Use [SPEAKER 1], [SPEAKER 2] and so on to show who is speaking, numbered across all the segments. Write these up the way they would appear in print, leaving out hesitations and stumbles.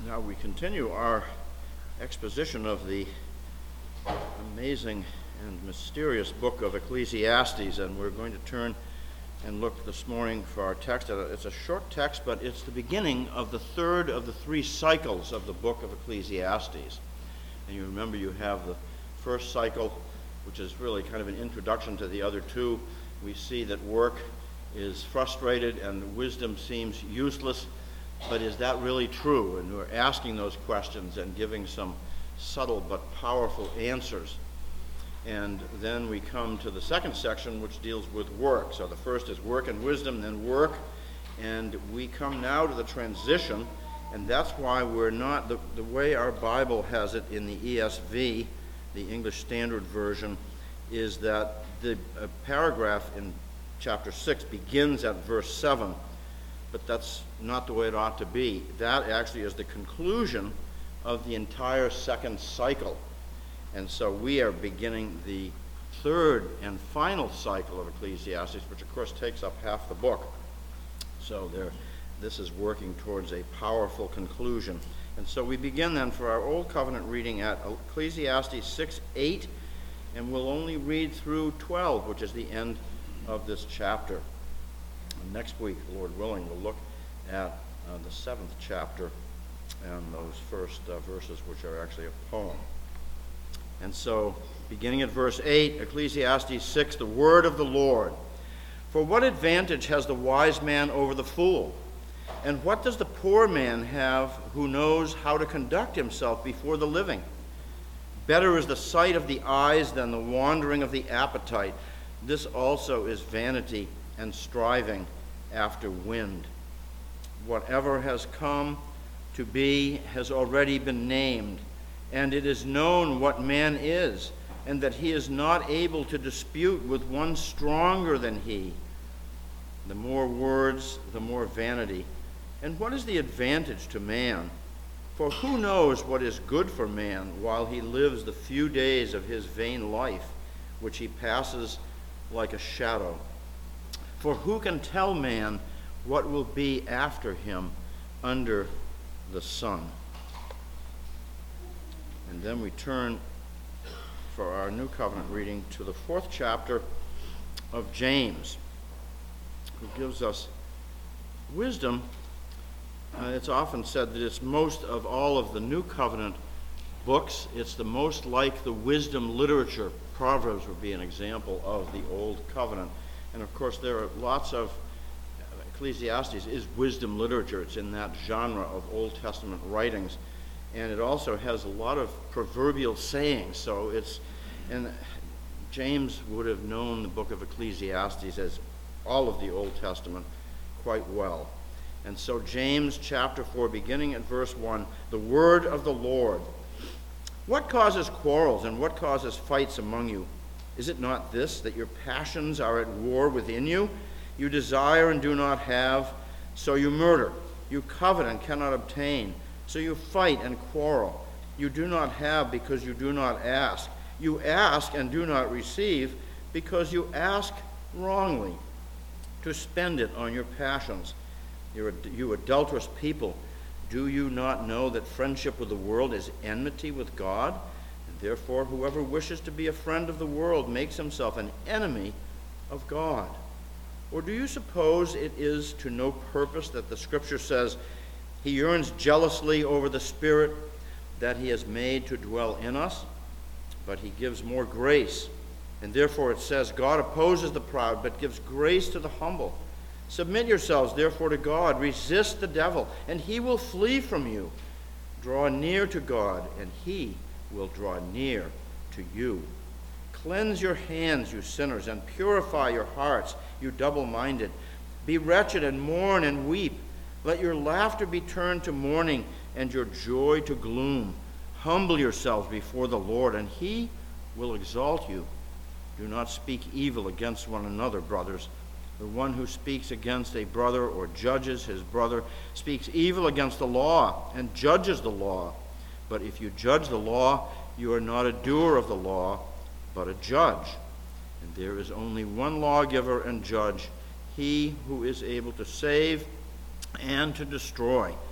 [SPEAKER 1] Now we continue our exposition of the amazing and mysterious book of Ecclesiastes, and we're going to turn and look this morning for our text. It's a short text, but it's the beginning of the third of the three cycles of the book of Ecclesiastes. And you remember you have the first cycle, which is really kind of an introduction to the other two. We see that work is frustrated and wisdom seems useless, but is that really true? And we're asking those questions and giving some subtle but powerful answers. And then we come to the second section, which deals with work. So the first is work and wisdom, then work. And we come now to the transition, and that's why we're not, the way our Bible has it in the ESV, the English Standard Version, is that the paragraph in chapter 6 begins at verse 7, but that's not the way it ought to be. That actually is the conclusion of the entire second cycle. And so we are beginning the third and final cycle of Ecclesiastes, which of course takes up half the book. So this is working towards a powerful conclusion. And so we begin then for our Old Covenant reading at Ecclesiastes 6:8, and we'll only read through 12, which is the end of this chapter. And next week, Lord willing, we'll look at the 7th chapter and those first verses, which are actually a poem. And so, beginning at verse 8, Ecclesiastes 6, the word of the Lord. For what advantage has the wise man over the fool? And what does the poor man have who knows how to conduct himself before the living? Better is the sight of the eyes than the wandering of the appetite. This also is vanity and striving after wind. Whatever has come to be has already been named, and it is known what man is, and that he is not able to dispute with one stronger than he. The more words, the more vanity. And what is the advantage to man? For who knows what is good for man while he lives the few days of his vain life, which he passes like a shadow? For who can tell man what will be after him under the sun? And then we turn for our New Covenant reading to the 4th chapter of James, who gives us wisdom. It's often said that it's most of all of the New Covenant books, it's the most like the wisdom literature. Proverbs would be an example of the Old Covenant. And of course there are lots of, Ecclesiastes is wisdom literature. It's in that genre of Old Testament writings. And it also has a lot of proverbial sayings. So and James would have known the book of Ecclesiastes as all of the Old Testament quite well. And so James chapter 4, beginning at verse 1, the word of the Lord. What causes quarrels and what causes fights among you? Is it not this, that your passions are at war within you? You desire and do not have, so you murder. You covet and cannot obtain, so you fight and quarrel. You do not have because you do not ask. You ask and do not receive because you ask wrongly, to spend it on your passions. You adulterous people, do you not know that friendship with the world is enmity with God? And therefore, whoever wishes to be a friend of the world makes himself an enemy of God. Or do you suppose it is to no purpose that the Scripture says, He yearns jealously over the Spirit that He has made to dwell in us? But He gives more grace. And therefore it says, God opposes the proud, but gives grace to the humble. Submit yourselves, therefore, to God. Resist the devil, and he will flee from you. Draw near to God, and he will draw near to you. Cleanse your hands, you sinners, and purify your hearts, you double-minded. Be wretched and mourn and weep. Let your laughter be turned to mourning, and your joy to gloom. Humble yourselves before the Lord, and he will exalt you. Do not speak evil against one another, brothers. The one who speaks against a brother or judges his brother speaks evil against the law and judges the law. But if you judge the law, you are not a doer of the law, but a judge. And there is only one lawgiver and judge, he who is able to save and to destroy.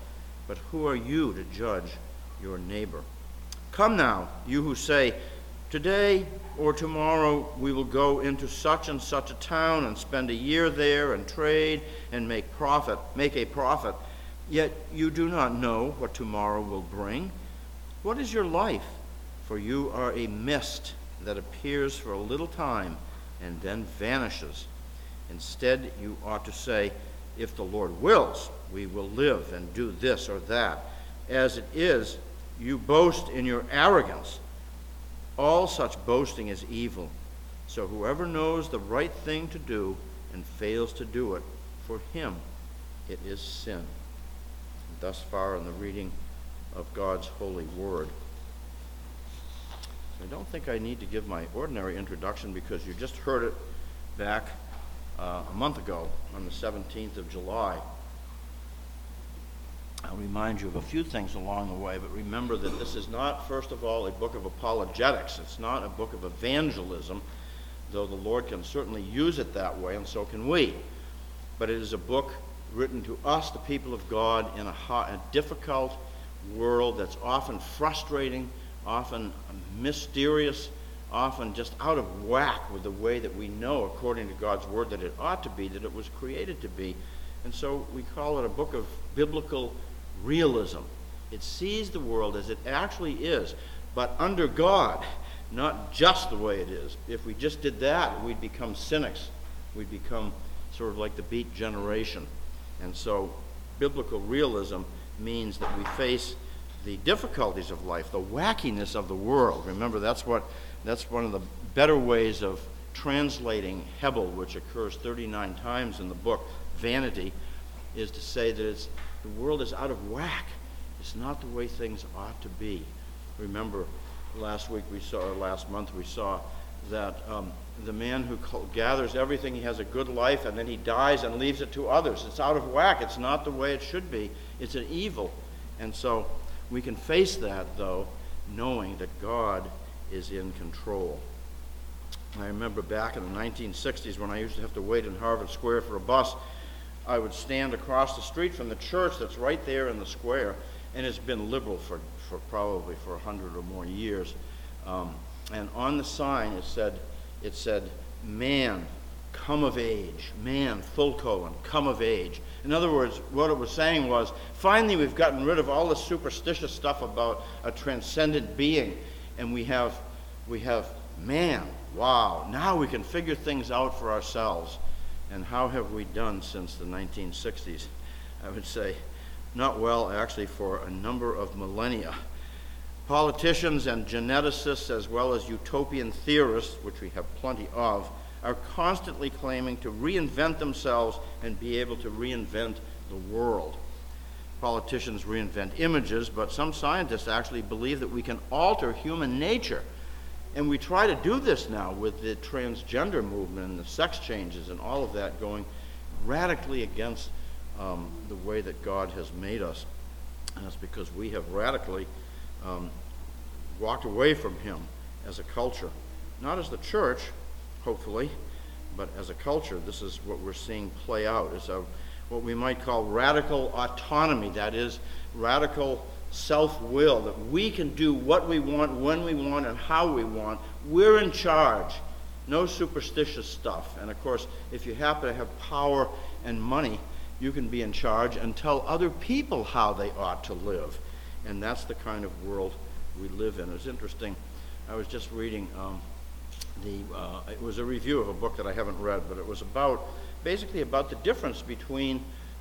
[SPEAKER 1] but who are you to judge your neighbor? Come now, you who say, today or tomorrow we will go into such and such a town and spend a year there and trade and make a profit, yet you do not know what tomorrow will bring. What is your life? For you are a mist that appears for a little time and then vanishes. Instead, you ought to say, if the Lord wills, we will live and do this or that. As it is, you boast in your arrogance. All such boasting is evil. So whoever knows the right thing to do and fails to do it, for him it is sin. Thus far in the reading of God's holy word. I don't think I need to give my ordinary introduction because you just heard it back a month ago on the 17th of July. I'll remind you of a few things along the way, but remember that this is not, first of all, a book of apologetics. It's not a book of evangelism, though the Lord can certainly use it that way, and so can we. But it is a book written to us, the people of God, in a difficult world that's often frustrating, often mysterious, often just out of whack with the way that we know, according to God's word, that it ought to be, that it was created to be. And so we call it a book of biblical realism. It sees the world as it actually is, but under God, not just the way it is. If we just did that, we'd become cynics. We'd become sort of like the Beat Generation. And so biblical realism means that we face the difficulties of life, the wackiness of the world. Remember, that's one of the better ways of translating Hebel, which occurs 39 times in the book, vanity, is to say that the world is out of whack. It's not the way things ought to be. Remember, last month we saw that the man who gathers everything, he has a good life, and then he dies and leaves it to others. It's out of whack. It's not the way it should be. It's an evil. And so we can face that, though, knowing that God is in control. I remember back in the 1960s when I used to have to wait in Harvard Square for a bus, I would stand across the street from the church that's right there in the square, and it's been liberal for probably 100 or more years. And on the sign it said, man, come of age. Man, full colon, come of age. In other words, what it was saying was, finally we've gotten rid of all this superstitious stuff about a transcendent being, and we have man. Wow, now we can figure things out for ourselves. And how have we done since the 1960s? I would say not well, actually, for a number of millennia. Politicians and geneticists, as well as utopian theorists, which we have plenty of, are constantly claiming to reinvent themselves and be able to reinvent the world. Politicians reinvent images, but some scientists actually believe that we can alter human nature. And we try to do this now with the transgender movement and the sex changes and all of that going radically against the way that God has made us. And that's because we have radically walked away from him as a culture. Not as the church, hopefully, but as a culture. This is what we're seeing play out. It's what we might call radical autonomy. That is, radical self-will, that we can do what we want, when we want, and how we want. We're in charge. No superstitious stuff. And of course, if you happen to have power and money, you can be in charge and tell other people how they ought to live. And that's the kind of world we live in. It's interesting. I was just reading it was a review of a book that I haven't read, but it was basically about the difference between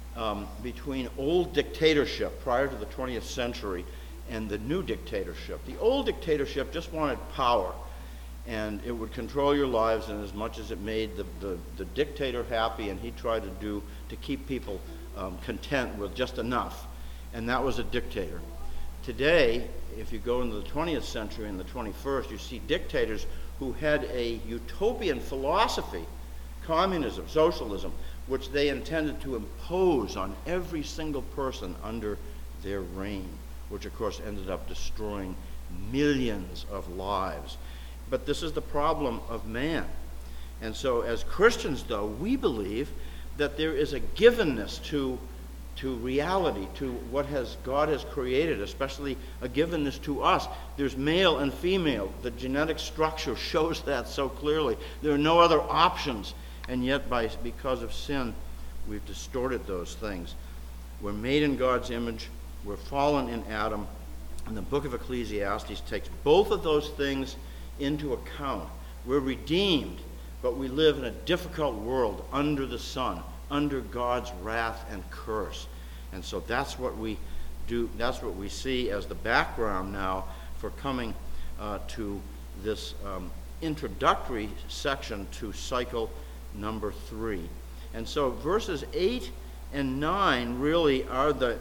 [SPEAKER 1] old dictatorship prior to the 20th century and the new dictatorship. The old dictatorship just wanted power, and it would control your lives, and as much as it made the dictator happy, and he tried to keep people content with just enough, and that was a dictator. Today, if you go into the 20th century and the 21st, you see dictators who had a utopian philosophy, communism, socialism, which they intended to impose on every single person under their reign, which of course ended up destroying millions of lives. But this is the problem of man. And so as Christians, though, we believe that there is a givenness to to reality, to what God has created, especially a givenness to us. There's male and female. The genetic structure shows that so clearly. There are no other options, and yet because of sin, we've distorted those things. We're made in God's image. We're fallen in Adam. And the book of Ecclesiastes takes both of those things into account. We're redeemed, but we live in a difficult world under the sun, under God's wrath and curse. And so that's what we do. That's what we see as the background now for coming to this introductory section to cycle number 3. And so verses 8 and 9 really are the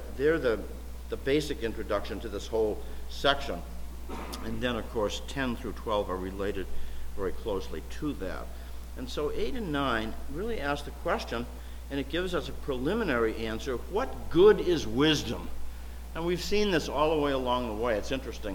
[SPEAKER 1] basic introduction to this whole section. And then, of course, 10 through 12 are related very closely to that. And so 8 and 9 really ask the question, and it gives us a preliminary answer: what good is wisdom? And we've seen this all the way along the way. It's interesting.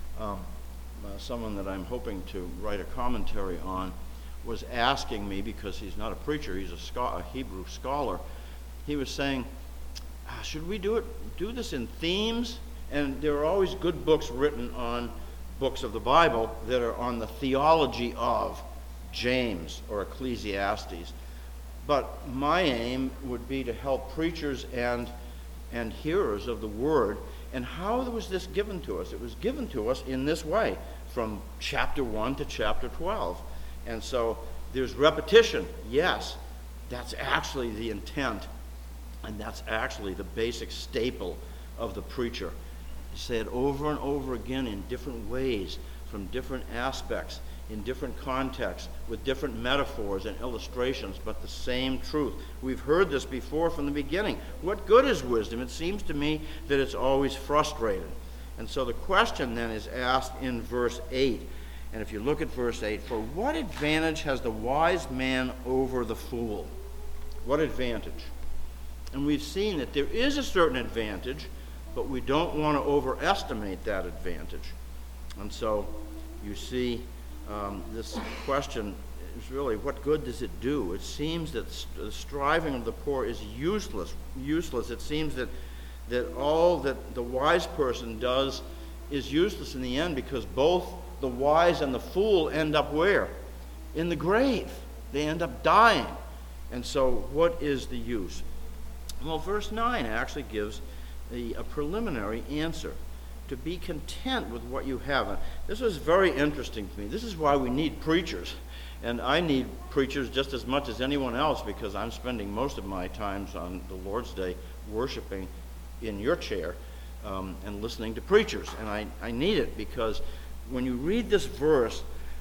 [SPEAKER 1] Someone that I'm hoping to write a commentary on was asking me, because he's not a preacher, he's a Hebrew scholar. He was saying, should we do this in themes? And there are always good books written on books of the Bible that are on the theology of James or Ecclesiastes. But my aim would be to help preachers and hearers of the Word. And how was this given to us? It was given to us in this way, from chapter 1 to chapter 12. And so there's repetition. Yes, that's actually the intent, and that's actually the basic staple of the preacher. You say it over and over again in different ways, from different aspects, in different contexts, with different metaphors and illustrations, but the same truth. We've heard this before from the beginning. What good is wisdom? It seems to me that it's always frustrated. And so the question then is asked in verse 8. And if you look at verse 8, for what advantage has the wise man over the fool? What advantage? And we've seen that there is a certain advantage, but we don't want to overestimate that advantage. And so you see this question is really, what good does it do? It seems that the striving of the poor is useless. It seems that all that the wise person does is useless in the end, because both the wise and the fool end up where? In the grave. They end up dying. And so what is the use? Well, verse 9 actually gives a preliminary answer: to be content with what you have. And this was very interesting to me. This is why we need preachers. And I need preachers just as much as anyone else, because I'm spending most of my times on the Lord's Day worshiping in your chair and listening to preachers. And I need it, because when you read this verse,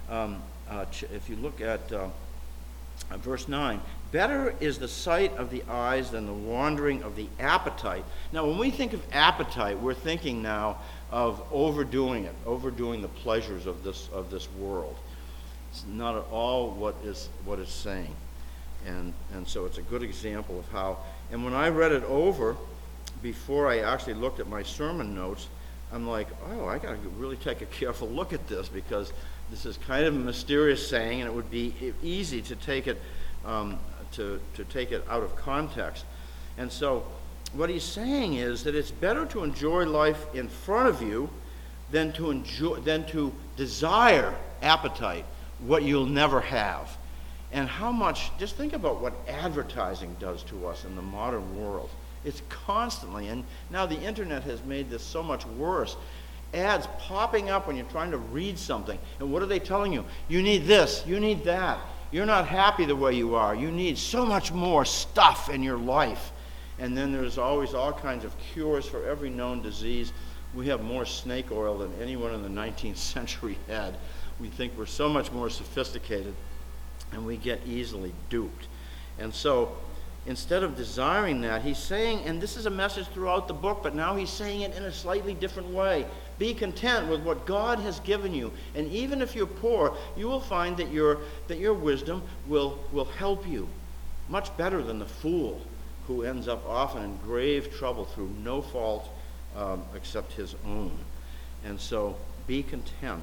[SPEAKER 1] if you look at verse 9, better is the sight of the eyes than the wandering of the appetite. Now, when we think of appetite, we're thinking now of overdoing the pleasures of this world. It's not at all what it's saying. And so it's a good example of how, and when I read it over, before I actually looked at my sermon notes, I'm like, oh, I got to really take a careful look at this, because this is kind of a mysterious saying, and it would be easy to take it to take it out of context. And so what he's saying is that it's better to enjoy life in front of you than to desire appetite, what you'll never have. And how much, just think about what advertising does to us in the modern world. It's constantly, and now the internet has made this so much worse. Ads popping up when you're trying to read something. And what are they telling you? You need this, you need that. You're not happy the way you are. You need so much more stuff in your life. And then there's always all kinds of cures for every known disease. We have more snake oil than anyone in the 19th century had. We think we're so much more sophisticated, and we get easily duped. And so instead of desiring that, he's saying, and this is a message throughout the book, but now he's saying it in a slightly different way. Be content with what God has given you. And even if you're poor, you will find that your wisdom will help you much better than the fool, who ends up often in grave trouble through no fault except his own. And so be content.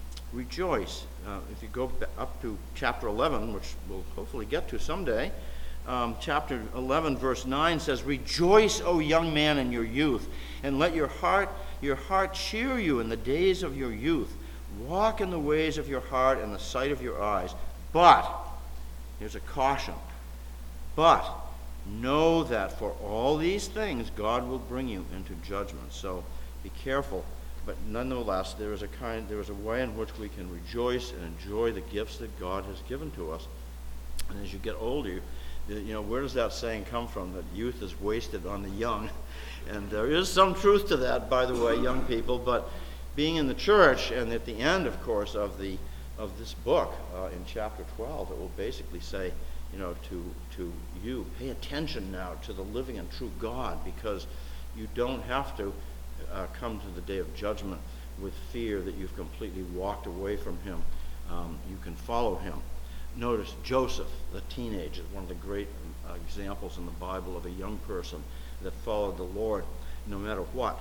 [SPEAKER 1] Rejoice. If you go up to chapter 11, which we'll hopefully get to someday, chapter 11, verse 9 says, "Rejoice, O young man, in your youth, and let your heart cheer you in the days of your youth. Walk in the ways of your heart and the sight of your eyes. But," here's a caution, "but know that for all these things God will bring you into judgment." So be careful, but nonetheless there is a way in which we can rejoice and enjoy the gifts that God has given to us. And as you get older, where does that saying come from, that youth is wasted on the young? And there is some truth to that, by the way, young people. But being in the church, and at the end, of course, of this book, in chapter 12, it will basically say, to you, pay attention now to the living and true God, because you don't have to come to the day of judgment with fear that you've completely walked away from him. You can follow him. Notice Joseph, the teenager, one of the great examples in the Bible of a young person that followed the Lord no matter what.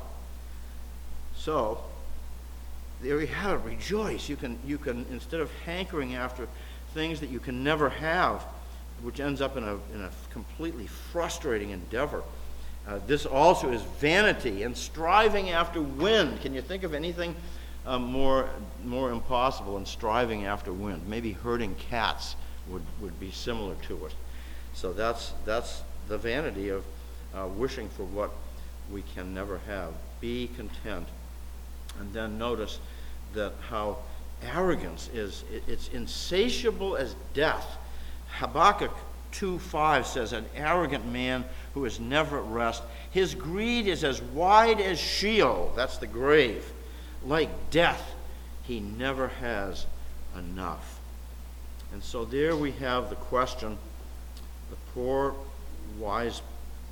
[SPEAKER 1] So there you have it. Rejoice. You can instead of hankering after things that you can never have, which ends up in a completely frustrating endeavor. This also is vanity and striving after wind. Can you think of anything more impossible than striving after wind? Maybe herding cats would be similar to it. So that's the vanity of wishing for what we can never have. Be content. And then notice that how arrogance it's insatiable as death. Habakkuk 2:5 says, "An arrogant man who is never at rest. His greed is as wide as Sheol," that's the grave. "Like death, he never has enough." And so there we have the question. The poor wise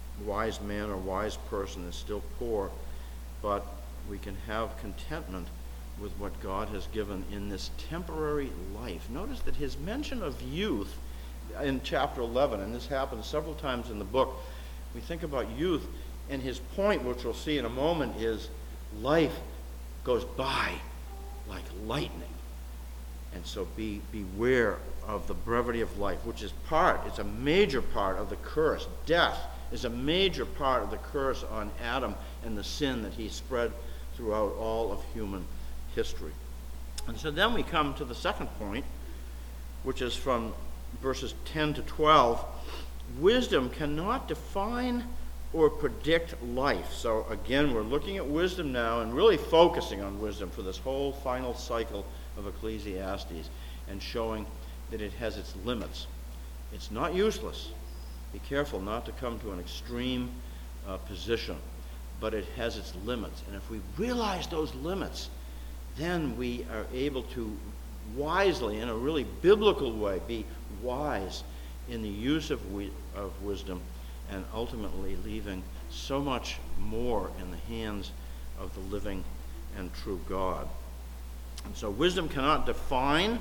[SPEAKER 1] man or wise person is still poor, but we can have contentment with what God has given in this temporary life. Notice that his mention of youth in chapter 11, and this happens several times in the book, we think about youth, and his point, which we'll see in a moment, is life goes by like lightning. And so beware of the brevity of life, which is it's a major part of the curse. Death is a major part of the curse on Adam and the sin that he spread throughout all of human history. And so then we come to the second point, which is from verses 10 to 12. Wisdom cannot define or predict life. So again, we're looking at wisdom now and really focusing on wisdom for this whole final cycle of Ecclesiastes, and showing that it has its limits. It's not useless. Be careful not to come to an extreme position, but it has its limits. And if we realize those limits, then we are able to wisely, in a really biblical way, be wise in the use of wisdom, and ultimately leaving so much more in the hands of the living and true God. And so wisdom cannot define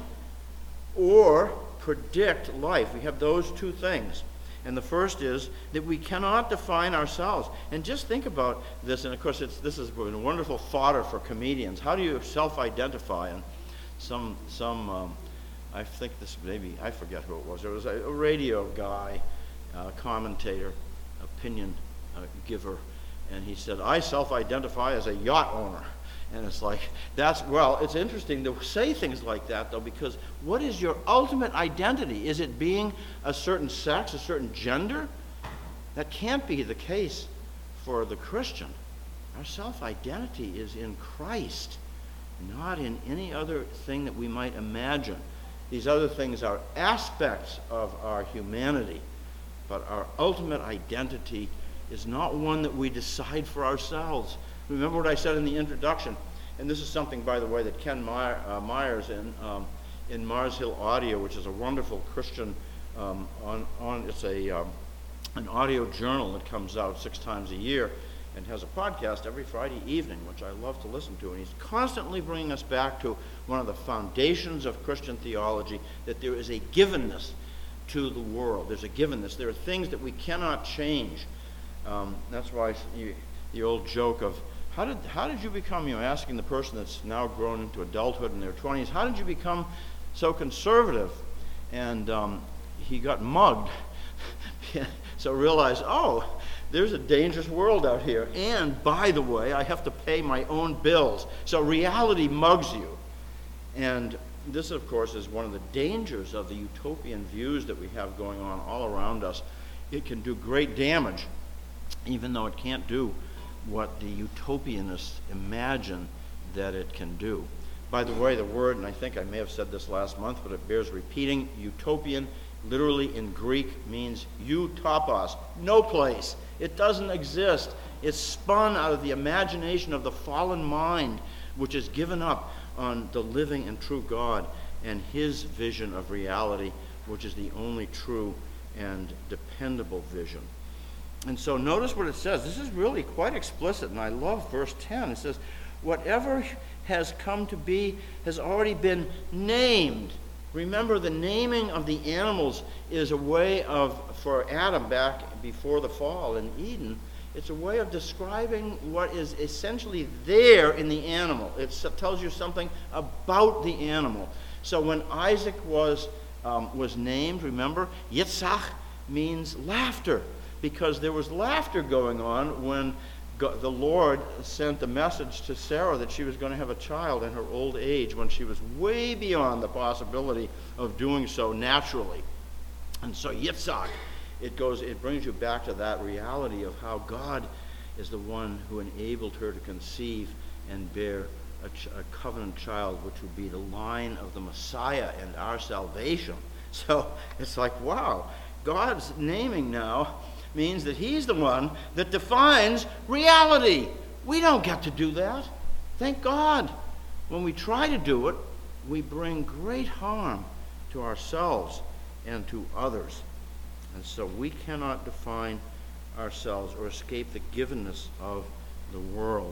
[SPEAKER 1] or predict life. We have those two things. And the first is that we cannot define ourselves. And just think about this, and of course this has been wonderful fodder for comedians. How do you self-identify? And some I think this maybe, I forget who it was. There was a radio guy, commentator, opinion giver, and he said, "I self-identify as a yacht owner." And it's like, it's interesting to say things like that, though, because what is your ultimate identity? Is it being a certain sex, a certain gender? That can't be the case for the Christian. Our self-identity is in Christ, not in any other thing that we might imagine. These other things are aspects of our humanity, but our ultimate identity is not one that we decide for ourselves. Remember what I said in the introduction, and this is something, by the way, that Ken Myers in Mars Hill Audio, which is a wonderful Christian, it's an audio journal that comes out 6 times a year and has a podcast every Friday evening, which I love to listen to. And he's constantly bringing us back to one of the foundations of Christian theology, that there is a givenness to the world. There's a givenness. There are things that we cannot change. That's why the old joke of, how did you become, asking the person that's now grown into adulthood in their 20s, how did you become so conservative? And he got mugged So realize, oh, there's a dangerous world out here. And, by the way, I have to pay my own bills. So reality mugs you. And this, of course, is one of the dangers of the utopian views that we have going on all around us. It can do great damage, even though it can't do what the utopianists imagine that it can do. By the way, the word, and I think I may have said this last month, but it bears repeating, utopian, literally in Greek, means utopos, no place. It doesn't exist. It's spun out of the imagination of the fallen mind, which has given up on the living and true God and his vision of reality, which is the only true and dependable vision. And so notice what it says. This is really quite explicit, and I love verse 10. It says, whatever has come to be has already been named. Remember, the naming of the animals is a way of, for Adam back before the fall in Eden, it's a way of describing what is essentially there in the animal. It tells you something about the animal. So when Isaac was named, remember, Yitzhak means laughter, because there was laughter going on when the Lord sent the message to Sarah that she was going to have a child in her old age, when she was way beyond the possibility of doing so naturally. And so Yitzhak, it brings you back to that reality of how God is the one who enabled her to conceive and bear a covenant child, which would be the line of the Messiah and our salvation. So it's like, wow, God's naming now means that he's the one that defines reality. We don't get to do that. Thank God. When we try to do it, we bring great harm to ourselves and to others. And so we cannot define ourselves or escape the givenness of the world.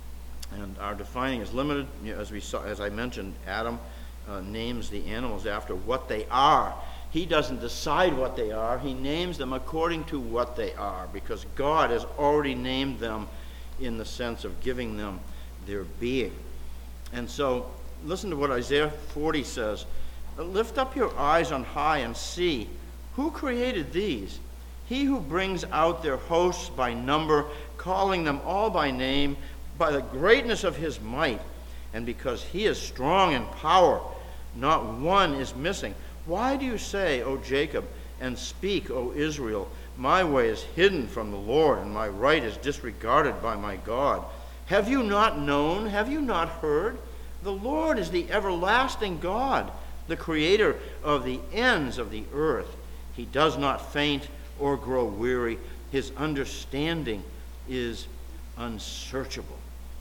[SPEAKER 1] And our defining is limited. As I mentioned, Adam names the animals after what they are. He doesn't decide what they are. He names them according to what they are, because God has already named them in the sense of giving them their being. And so, listen to what Isaiah 40 says. Lift up your eyes on high and see. Who created these? He who brings out their hosts by number, calling them all by name, by the greatness of his might. And because he is strong in power, not one is missing. Why do you say, O Jacob, and speak, O Israel, my way is hidden from the Lord, and my right is disregarded by my God? Have you not known? Have you not heard? The Lord is the everlasting God, the creator of the ends of the earth. He does not faint or grow weary. His understanding is unsearchable.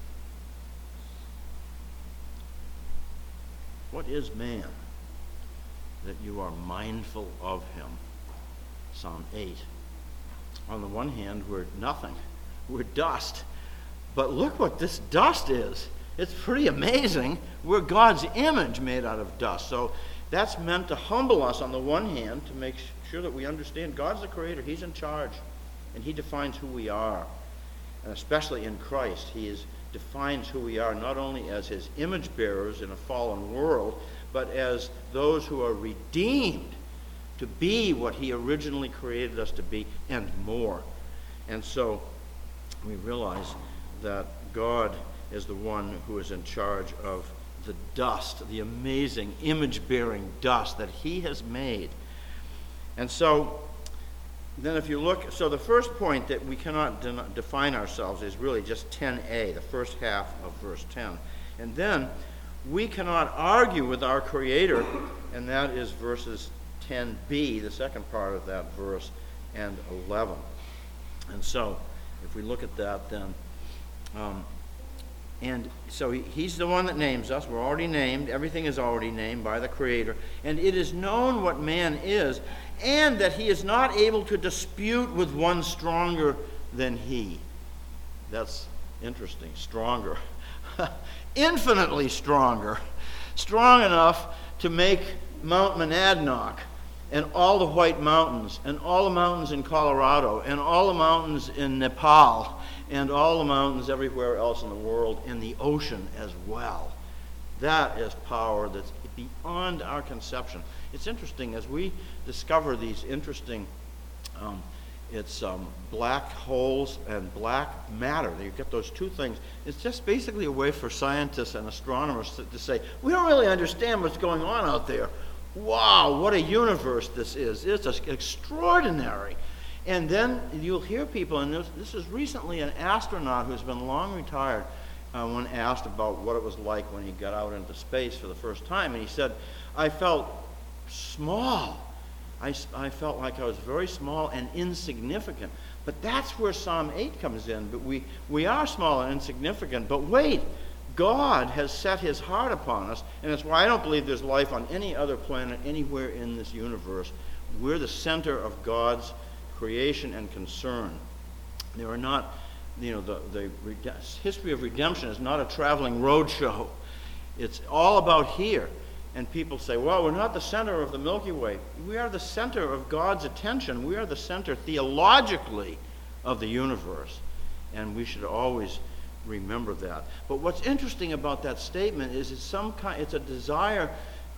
[SPEAKER 1] What is man that you are mindful of him? Psalm 8. On the one hand, we're nothing. We're dust. But look what this dust is. It's pretty amazing. We're God's image made out of dust. So that's meant to humble us on the one hand, to make sure that we understand God's the creator. He's in charge. And he defines who we are. And especially in Christ, he defines who we are not only as his image bearers in a fallen world, but as those who are redeemed to be what he originally created us to be and more. And so we realize that God is the one who is in charge of the dust, the amazing image-bearing dust that he has made. And so then if you look, so the first point that we cannot define ourselves is really just 10a, the first half of verse 10. And then we cannot argue with our Creator, and that is verses 10b, the second part of that verse, and 11. And so if we look at that then, and so he's the one that names us. We're already named. Everything is already named by the Creator. And it is known what man is, and that he is not able to dispute with one stronger than he. That's interesting. Stronger. Infinitely stronger. Strong enough to make Mount Monadnock and all the White Mountains and all the mountains in Colorado and all the mountains in Nepal and all the mountains everywhere else in the world, and the ocean as well. That is power that's beyond our conception. It's interesting, as we discover these interesting It's black holes and black matter. You get those two things. It's just basically a way for scientists and astronomers to say, we don't really understand what's going on out there. Wow, what a universe this is. It's extraordinary. And then you'll hear people, and this is recently an astronaut who's been long retired, when asked about what it was like when he got out into space for the first time, and he said, I felt small. I felt like I was very small and insignificant. But that's where Psalm 8 comes in. But we are small and insignificant. But wait, God has set his heart upon us, and that's why I don't believe there's life on any other planet anywhere in this universe. We're the center of God's creation and concern. There are not, the history of redemption is not a traveling roadshow. It's all about here. And people say, well, we're not the center of the Milky Way. We are the center of God's attention. We are the center theologically of the universe. And we should always remember that. But what's interesting about that statement is it's a desire,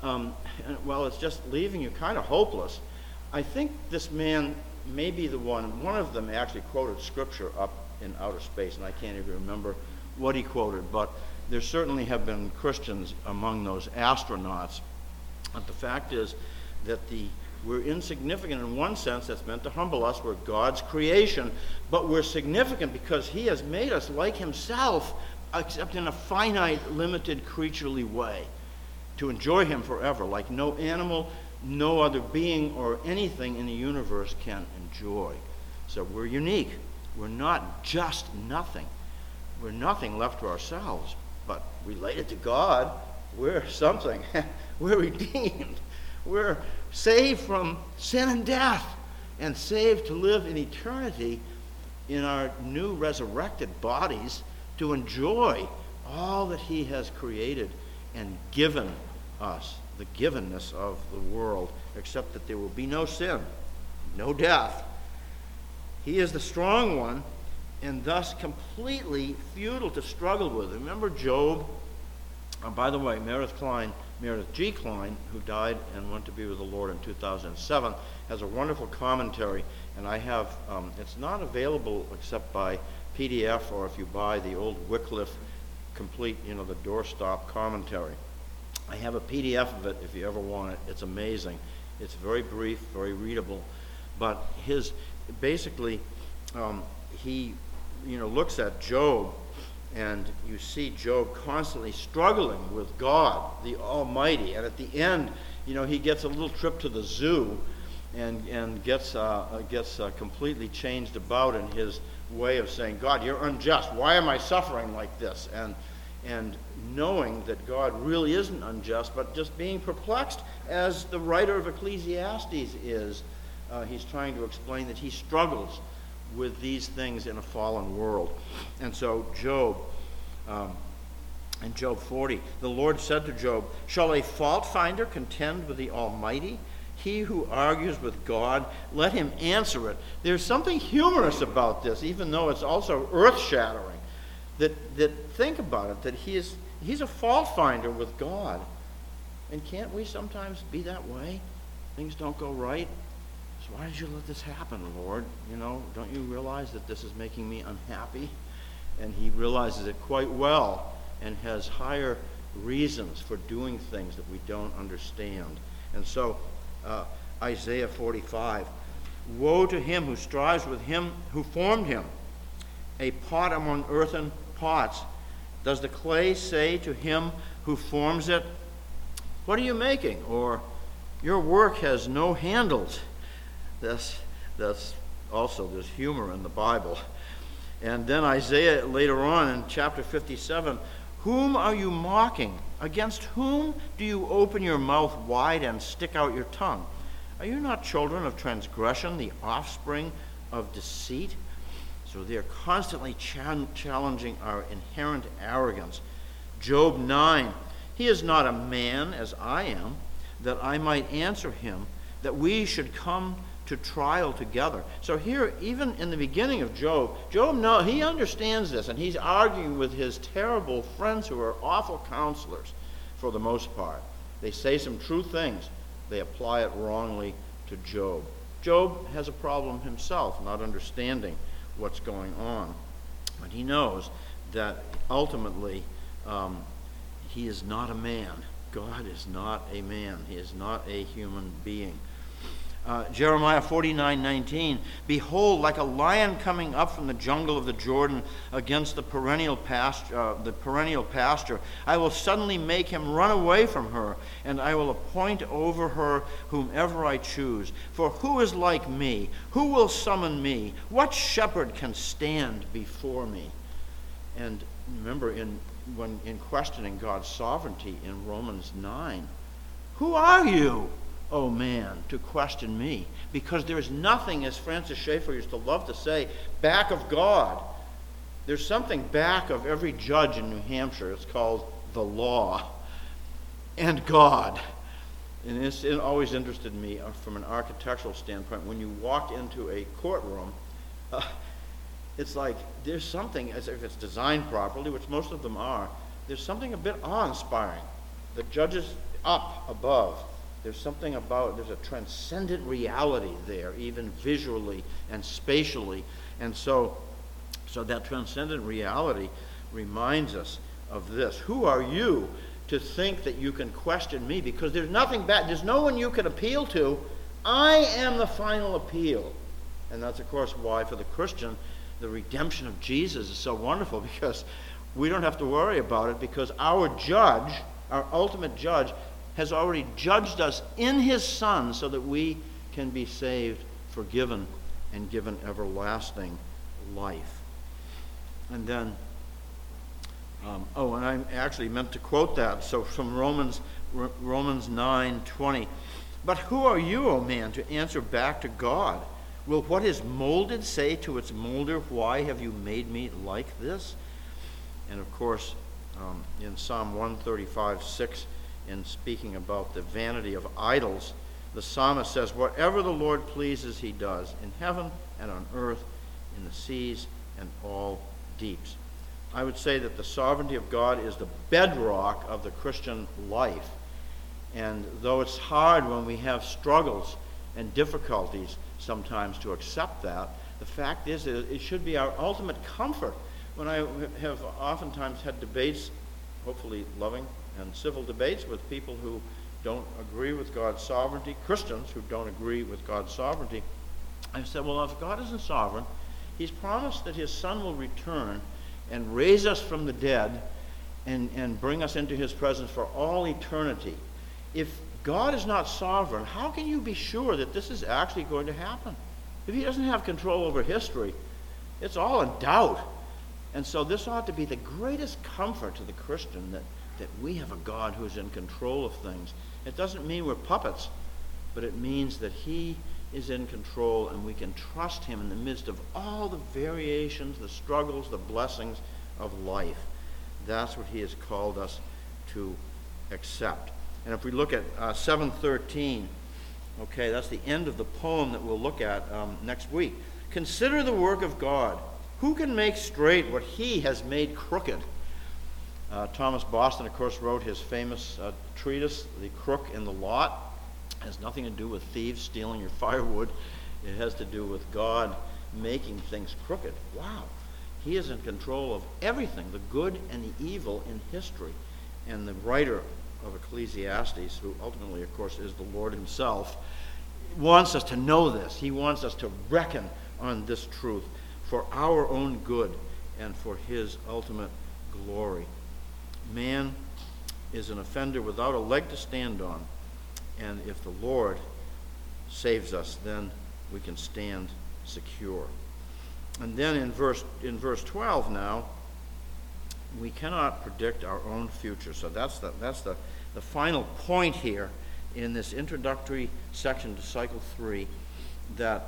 [SPEAKER 1] well, it's just leaving you kind of hopeless. I think this man may be the one of them actually quoted scripture up in outer space, and I can't even remember what he quoted, but there certainly have been Christians among those astronauts. But the fact is that we're insignificant in one sense. That's meant to humble us. We're God's creation, but we're significant because he has made us like himself, except in a finite, limited, creaturely way, to enjoy him forever, like no animal, no other being or anything in the universe can enjoy. So we're unique. We're not just nothing. We're nothing left to ourselves, but related to God, we're something. We're redeemed. We're saved from sin and death and saved to live in eternity in our new resurrected bodies to enjoy all that he has created and given us, the givenness of the world, except that there will be no sin, no death. He is the strong one, and thus completely futile to struggle with. Remember Job? By the way, Meredith G. Klein, who died and went to be with the Lord in 2007, has a wonderful commentary, and I have, it's not available except by PDF or if you buy the old Wycliffe complete, the doorstop commentary. I have a PDF of it if you ever want it. It's amazing. It's very brief, very readable, but he looks at Job, and you see Job constantly struggling with God, the Almighty. And at the end, he gets a little trip to the zoo and gets completely changed about in his way of saying, God, you're unjust. Why am I suffering like this? And knowing that God really isn't unjust, but just being perplexed, as the writer of Ecclesiastes is. He's trying to explain that he struggles with these things in a fallen world. And so Job, in Job 40, the Lord said to Job, shall a fault finder contend with the Almighty? He who argues with God, let him answer it. There's something humorous about this, even though it's also earth-shattering. That think about it, that he's a fault finder with God. And can't we sometimes be that way? Things don't go right. So why did you let this happen, Lord? Don't you realize that this is making me unhappy? And he realizes it quite well and has higher reasons for doing things that we don't understand. And so Isaiah 45, woe to him who strives with him who formed him, a pot among earthen pots. Does the clay say to him who forms it, what are you making? Or your work has no handles. That's also, there's humor in the Bible. And then Isaiah later on in chapter 57, whom are you mocking? Against whom do you open your mouth wide and stick out your tongue? Are you not children of transgression, the offspring of deceit? So they're constantly challenging our inherent arrogance. Job 9, he is not a man as I am, that I might answer him, that we should come to trial together. So here, even in the beginning of Job he understands this, and he's arguing with his terrible friends who are awful counselors for the most part. They say some true things. They apply it wrongly to Job. Job has a problem himself, not understanding what's going on. But he knows that ultimately he is not a man. God is not a man. He is not a human being. Jeremiah 49:19, behold, like a lion coming up from the jungle of the Jordan against the perennial pasture, I will suddenly make him run away from her, and I will appoint over her whomever I choose. For who is like me? Who will summon me? What shepherd can stand before me? And remember, in questioning God's sovereignty in Romans 9, who are you, O man, to question me? Because there is nothing, as Francis Schaeffer used to love to say, back of God. There's something back of every judge in New Hampshire. It's called the law and God. And it always interested me from an architectural standpoint. When you walk into a courtroom, it's like there's something, as if it's designed properly, which most of them are, there's something a bit awe-inspiring. The judges up above. There's something about, there's a transcendent reality there, even visually and spatially. And so that transcendent reality reminds us of this. Who are you to think that you can question me? Because there's nothing bad. There's no one you can appeal to. I am the final appeal. And that's, of course, why for the Christian, the redemption of Jesus is so wonderful, because we don't have to worry about it, because our judge, our ultimate judge, has already judged us in his Son so that we can be saved, forgiven, and given everlasting life. And then, and I actually meant to quote that. So from Romans 9:20, but who are you, O man, to answer back to God? Will what is molded say to its molder, why have you made me like this? And of course, in Psalm 135:6, in speaking about the vanity of idols, the psalmist says, whatever the Lord pleases he does, in heaven and on earth, in the seas and all deeps. I would say that the sovereignty of God is the bedrock of the Christian life. And though it's hard when we have struggles and difficulties sometimes to accept that, the fact is that it should be our ultimate comfort. When I have oftentimes had debates, hopefully loving and civil debates, with people who don't agree with God's sovereignty, Christians who don't agree with God's sovereignty, I said, well, if God isn't sovereign, he's promised that his Son will return and raise us from the dead and bring us into his presence for all eternity. If God is not sovereign, how can you be sure that this is actually going to happen? If he doesn't have control over history, it's all in doubt. And so this ought to be the greatest comfort to the Christian, that we have a God who's in control of things. It doesn't mean we're puppets, but it means that he is in control and we can trust him in the midst of all the variations, the struggles, the blessings of life. That's what he has called us to accept. And if we look at 7:13, okay, that's the end of the poem that we'll look at next week. Consider the work of God. Who can make straight what he has made crooked? Thomas Boston, of course, wrote his famous treatise, The Crook in the Lot. It has nothing to do with thieves stealing your firewood. It has to do with God making things crooked. Wow. He is in control of everything, the good and the evil in history. And the writer of Ecclesiastes, who ultimately, of course, is the Lord himself, wants us to know this. He wants us to reckon on this truth for our own good and for his ultimate glory. Man is an offender without a leg to stand on, and if the Lord saves us, then we can stand secure. And then in verse 12 now, we cannot predict our own future. So that's the final point here in this introductory section to Cycle 3, that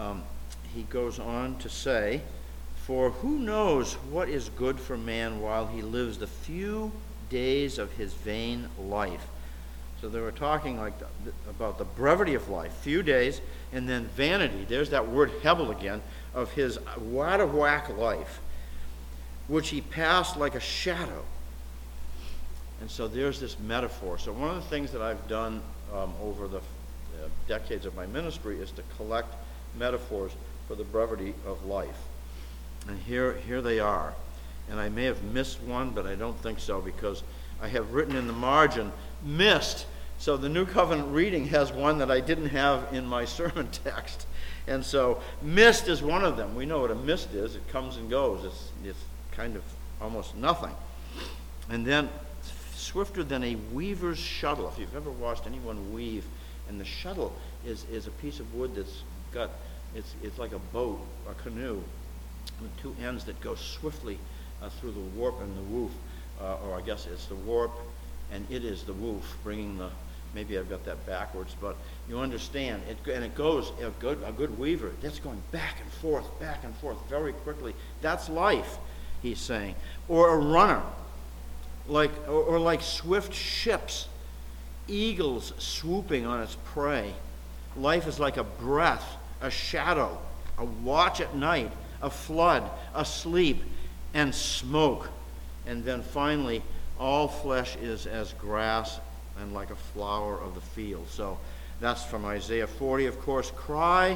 [SPEAKER 1] he goes on to say, for who knows what is good for man while he lives the few days of his vain life. So they were talking about the brevity of life, few days, and then vanity. There's that word hebel again, of his whack life, which he passed like a shadow. And so there's this metaphor. So one of the things that I've done over the decades of my ministry is to collect metaphors for the brevity of life. And here they are. And I may have missed one, but I don't think so, because I have written in the margin, missed. So the New Covenant reading has one that I didn't have in my sermon text. And so mist is one of them. We know what a mist is. It comes and goes. It's kind of almost nothing. And then swifter than a weaver's shuttle. If you've ever watched anyone weave, and the shuttle is a piece of wood that's got, it's like a boat, a canoe, with two ends that go swiftly through the warp and the woof, or I guess it's the warp and it is the woof, bringing the, maybe I've got that backwards, but you understand, and it goes, a good weaver, that's going back and forth very quickly. That's life, he's saying. Or a runner, like swift ships, eagles swooping on its prey. Life is like a breath, a shadow, a watch at night, a flood, a sleep, and smoke. And then finally, all flesh is as grass and like a flower of the field. So that's from Isaiah 40, of course. Cry.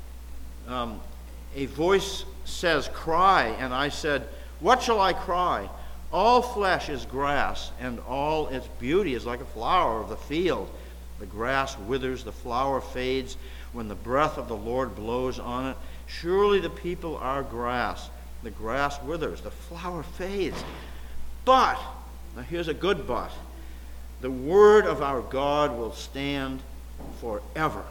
[SPEAKER 1] A voice says, cry. And I said, what shall I cry? All flesh is grass, and all its beauty is like a flower of the field. The grass withers, the flower fades, when the breath of the Lord blows on it. Surely the people are grass. The grass withers, the flower fades. But, now here's a good but, the word of our God will stand forever.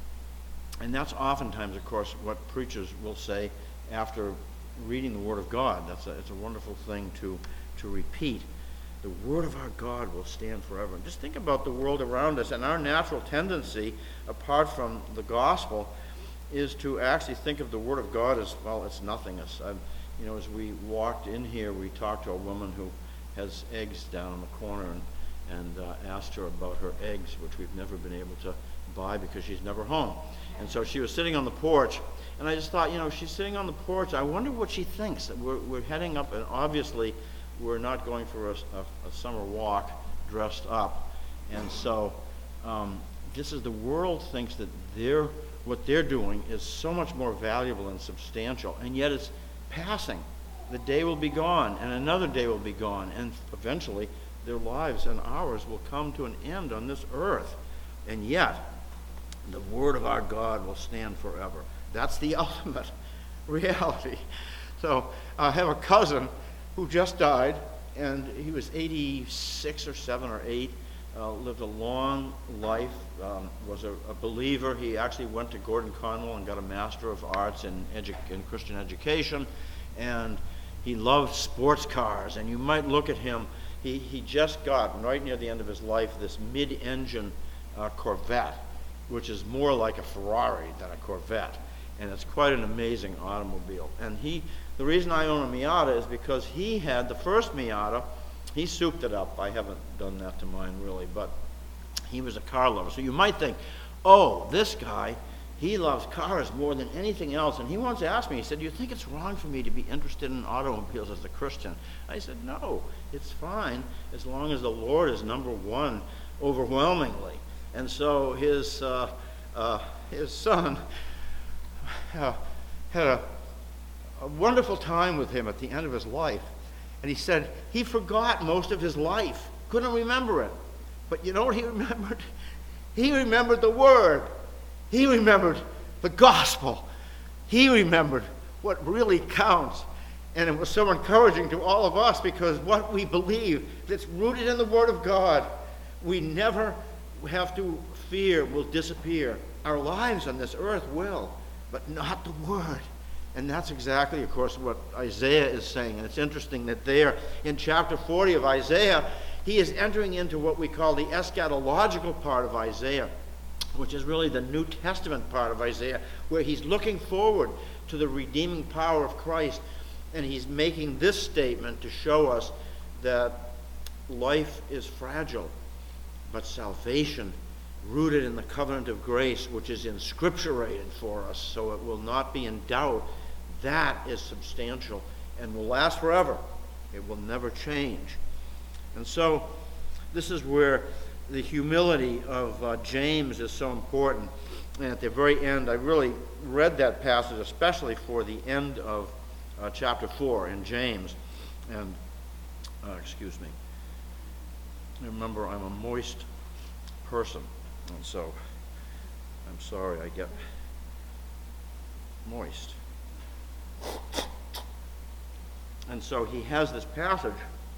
[SPEAKER 1] And that's oftentimes, of course, what preachers will say after reading the Word of God. It's a wonderful thing to repeat. The Word of our God will stand forever. And just think about the world around us, and our natural tendency, apart from the gospel, is to actually think of the Word of God as, well, it's nothingness. As we walked in here, we talked to a woman who has eggs down in the corner, and asked her about her eggs, which we've never been able to buy because she's never home. And so she was sitting on the porch, and I just thought, she's sitting on the porch. I wonder what she thinks. We're heading up, and obviously we're not going for a summer walk dressed up. And so this is, the world thinks that what they're doing is so much more valuable and substantial, and yet it's passing. The day will be gone, and another day will be gone, and eventually their lives and ours will come to an end on this earth. And yet, the Word of our God will stand forever. That's the ultimate reality. So I have a cousin who just died, and he was 86 or 7 or 8, lived a long life, was a believer. He actually went to Gordon Conwell and got a Master of Arts in Christian education, and he loved sports cars. And you might look at him, he just got, right near the end of his life, this mid-engine Corvette, which is more like a Ferrari than a Corvette. And it's quite an amazing automobile. And the reason I own a Miata is because he had the first Miata. He souped it up. I haven't done that to mine really, but he was a car lover. So you might think, oh, this guy, he loves cars more than anything else. And he once asked me, he said, do you think it's wrong for me to be interested in automobiles as a Christian? I said, no, it's fine as long as the Lord is number one overwhelmingly. And so his son had a wonderful time with him at the end of his life. And he said he forgot most of his life, couldn't remember it. But you know what he remembered? He remembered the Word. He remembered the gospel. He remembered what really counts. And it was so encouraging to all of us, because what we believe that's rooted in the Word of God, we never have to fear will disappear. Our lives on this earth will, but not the Word. And that's exactly, of course, what Isaiah is saying. And it's interesting that there in chapter 40 of Isaiah, he is entering into what we call the eschatological part of Isaiah, which is really the New Testament part of Isaiah, where he's looking forward to the redeeming power of Christ. And he's making this statement to show us that life is fragile, but salvation, rooted in the covenant of grace, which is inscripturated for us, so it will not be in doubt, that is substantial and will last forever. It will never change. And so this is where the humility of James is so important. And at the very end, I really read that passage especially for the end of chapter 4 in James. And, excuse me. Remember, I'm a moist person, and so I'm sorry I get moist. And so he has this passage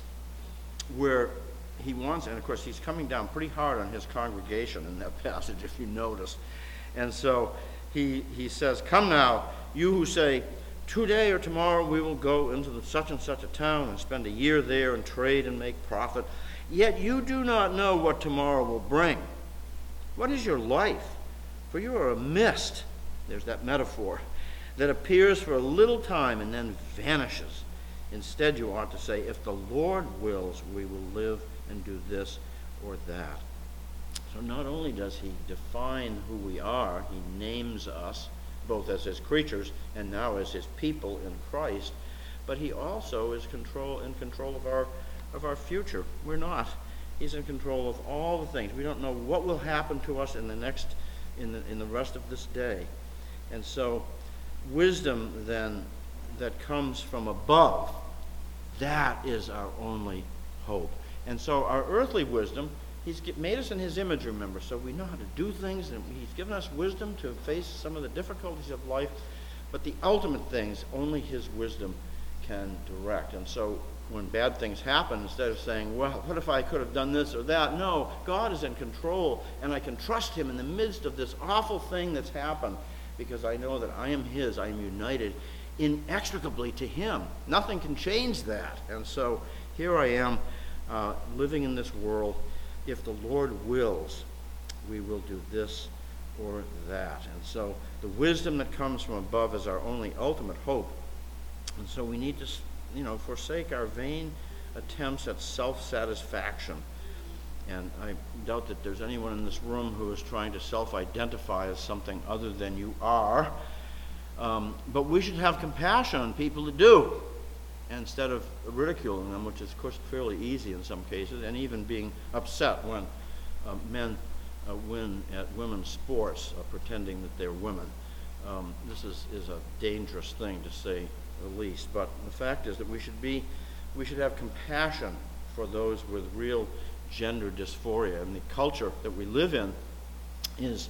[SPEAKER 1] where he wants, and of course he's coming down pretty hard on his congregation in that passage, if you notice. And so he says, "Come now, you who say, today or tomorrow we will go into such and such a town and spend a year there and trade and make profit. Yet you do not know what tomorrow will bring. What is your life? For you are a mist," there's that metaphor, "that appears for a little time and then vanishes. Instead, you ought to say, if the Lord wills, we will live and do this or that." So not only does he define who we are, he names us, both as his creatures and now as his people in Christ, but he also is in control of our future. We're not. He's in control of all the things. We don't know what will happen to us in the rest of this day. And so wisdom then that comes from above, that is our only hope. And so our earthly wisdom, he's made us in his image, remember, so we know how to do things, and he's given us wisdom to face some of the difficulties of life, but the ultimate things, only his wisdom can direct. And so when bad things happen, instead of saying, well, what if I could have done this or that? No, God is in control, and I can trust him in the midst of this awful thing that's happened, because I know that I am his. I am united inextricably to him. Nothing can change that. And so here I am, living in this world. If the Lord wills, we will do this or that. And so the wisdom that comes from above is our only ultimate hope. And so we need to, forsake our vain attempts at self-satisfaction. And I doubt that there's anyone in this room who is trying to self-identify as something other than you are. But we should have compassion on people that do, instead of ridiculing them, which is, of course, fairly easy in some cases, and even being upset when men win at women's sports, pretending that they're women. This is a dangerous thing, to say the least. But the fact is that we should have compassion for those with real gender dysphoria. And the culture that we live in is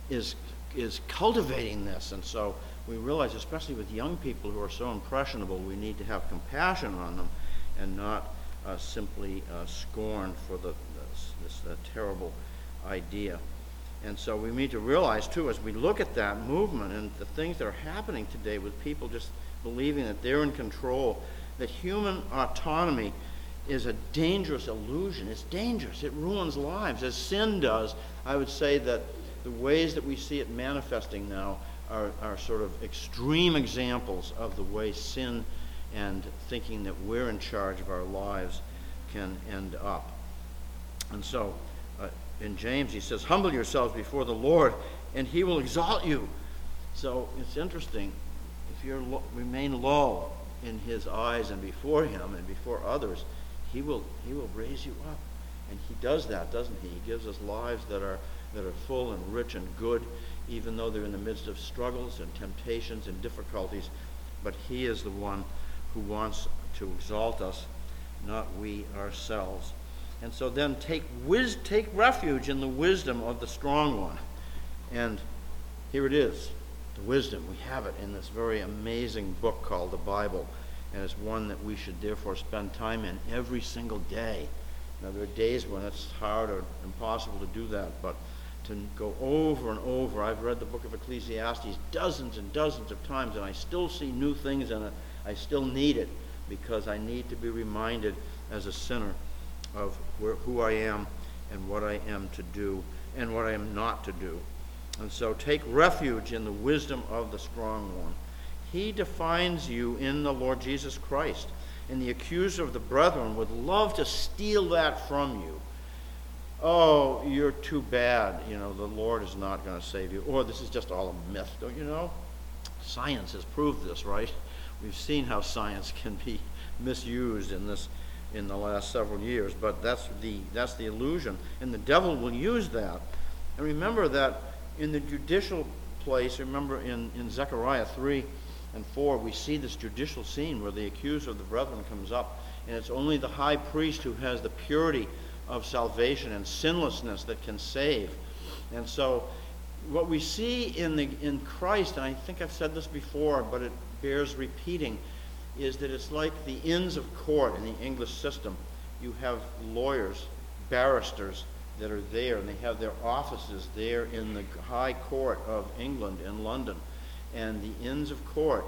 [SPEAKER 1] cultivating this. And so we realize, especially with young people who are so impressionable, we need to have compassion on them and not simply scorn for this terrible idea. And so we need to realize, too, as we look at that movement and the things that are happening today with people just believing that they're in control, that human autonomy is a dangerous illusion. It's dangerous. It ruins lives, as sin does. I would say that the ways that we see it manifesting now are sort of extreme examples of the way sin and thinking that we're in charge of our lives can end up. And so in James he says, humble yourselves before the Lord and he will exalt you. So it's interesting, if you remain low in his eyes and before him and before others, he will raise you up. And he does that, doesn't he? He gives us lives that are full and rich and good, even though they're in the midst of struggles and temptations and difficulties. But he is the one who wants to exalt us, not we ourselves. And so then take refuge in the wisdom of the strong one. And here it is, the wisdom. We have it in this very amazing book called the Bible. And it's one that we should therefore spend time in every single day. Now, there are days when it's hard or impossible to do that, but to go over and over. I've read the book of Ecclesiastes dozens and dozens of times, and I still see new things in it. I still need it, because I need to be reminded as a sinner of who I am and what I am to do and what I am not to do. And so take refuge in the wisdom of the strong one. He defines you in the Lord Jesus Christ. And the accuser of the brethren would love to steal that from you. Oh, you're too bad. The Lord is not going to save you. Or this is just all a myth. Don't you know? Science has proved this, right? We've seen how science can be misused in this in the last several years, but that's the illusion. And the devil will use that. And remember that in the judicial place, remember in Zechariah 3 and 4, we see this judicial scene where the accuser of the brethren comes up, and it's only the high priest who has the purity of salvation and sinlessness that can save. And so what we see in Christ, and I think I've said this before, but it bears repeating, is that it's like the Inns of Court in the English system. You have lawyers, barristers that are there, and they have their offices there in the High Court of England in London. And the Inns of Court,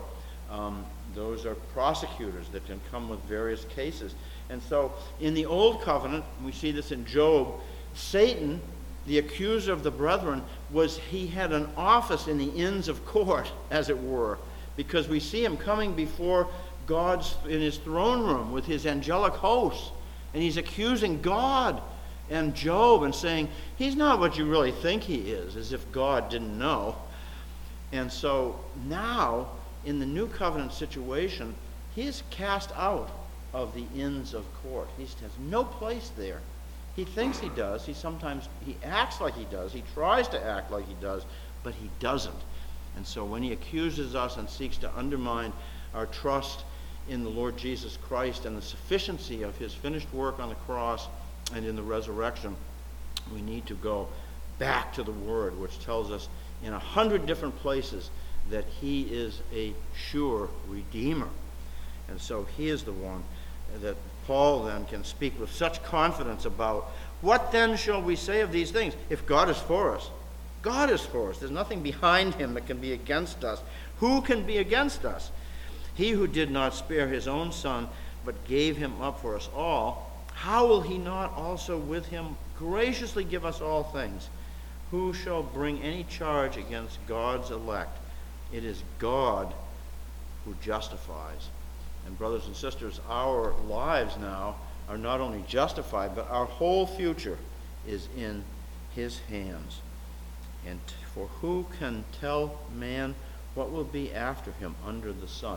[SPEAKER 1] those are prosecutors that can come with various cases. And so in the Old Covenant, we see this in Job, Satan, the accuser of the brethren, he had an office in the Inns of Court, as it were, because we see him coming before in his throne room with his angelic hosts, and he's accusing God and Job and saying, he's not what you really think he is, as if God didn't know. And so now, in the New Covenant situation, he is cast out of the Inns of Court. He has no place there. He thinks he does. He acts like he does. He tries to act like he does, but he doesn't. And so when he accuses us and seeks to undermine our trust in the Lord Jesus Christ and the sufficiency of his finished work on the cross and in the resurrection, we need to go back to the Word, which tells us in 100 different places that he is a sure Redeemer. And so he is the one that Paul then can speak with such confidence about. What then shall we say of these things? If God is for us, God is for us. There's nothing behind him that can be against us. Who can be against us? He who did not spare his own son, but gave him up for us all, how will he not also with him graciously give us all things? Who shall bring any charge against God's elect? It is God who justifies. And brothers and sisters, our lives now are not only justified, but our whole future is in his hands. And for who can tell man what will be after him under the sun?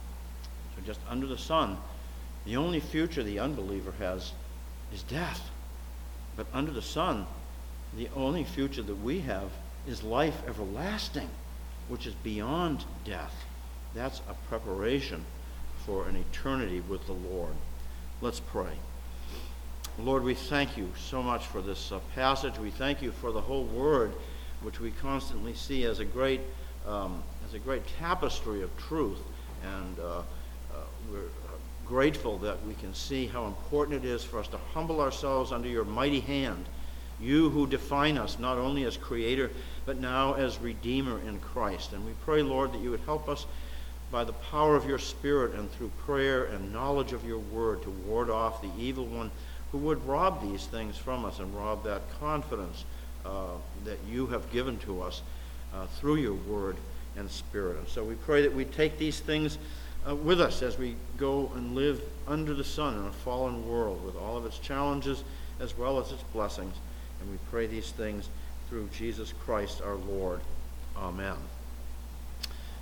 [SPEAKER 1] So just under the sun, the only future the unbeliever has is death. But under the sun, the only future that we have is life everlasting, which is beyond death. That's a preparation for an eternity with the Lord. Let's pray. Lord, we thank you so much for this passage. We thank you for the whole Word, which we constantly see as a great tapestry of truth. And we're grateful that we can see how important it is for us to humble ourselves under your mighty hand. You who define us not only as Creator, but now as Redeemer in Christ. And we pray, Lord, that you would help us by the power of your Spirit and through prayer and knowledge of your word to ward off the evil one who would rob these things from us and rob that confidence that you have given to us through your word and Spirit. And so we pray that we take these things with us as we go and live under the sun in a fallen world with all of its challenges as well as its blessings. And we pray these things through Jesus Christ our Lord. Amen.